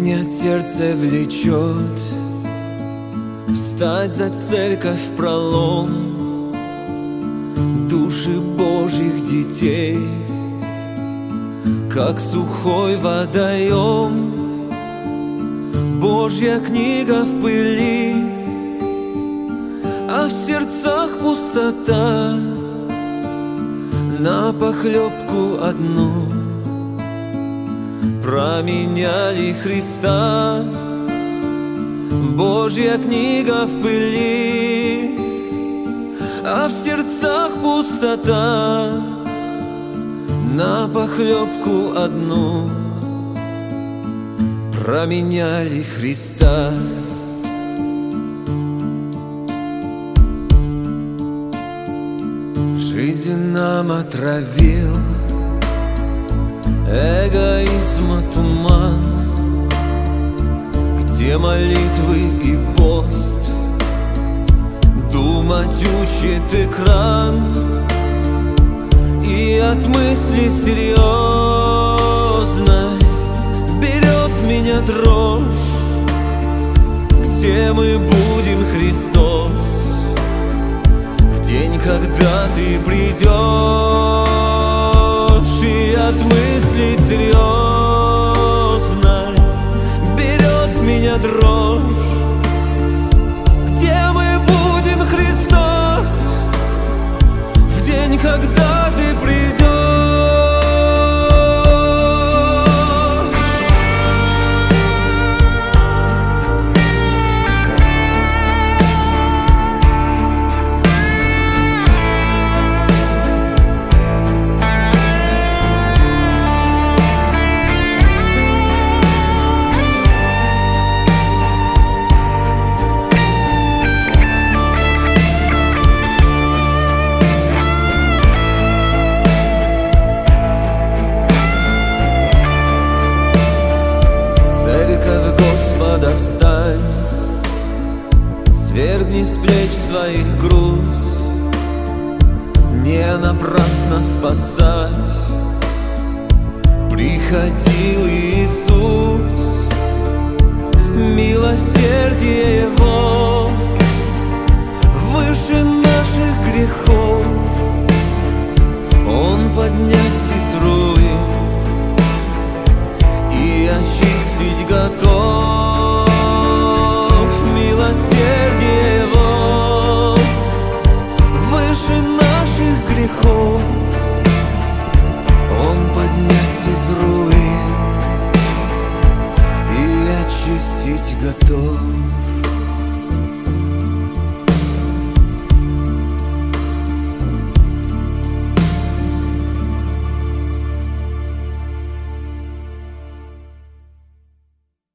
Меня сердце влечет встать за церковь в пролом души Божьих детей, как сухой водоем. Божья книга в пыли, а в сердцах пустота. На похлебку одну променяли Христа. Божья книга в пыли, а в сердцах пустота. На похлебку одну променяли Христа. Жизнь нам отравил эгоизма туман, где молитвы и пост думать учит экран. И от мысли серьезной берет меня дрожь. Где мы будем, Христос, в день, когда Ты придешь? И от мысли серьезной берет меня дрожь. Где мы будем, Христос, в день, когда Ты придешь? Церковь Господа, встань, свергни с плеч своих груз. Не напрасно спасать приходил Иисус. Милосердие Его выше наших грехов. Он поднять из руин и очистить готов. Милосердие Его выше наших грехов. Он поднять из руин и очистить готов.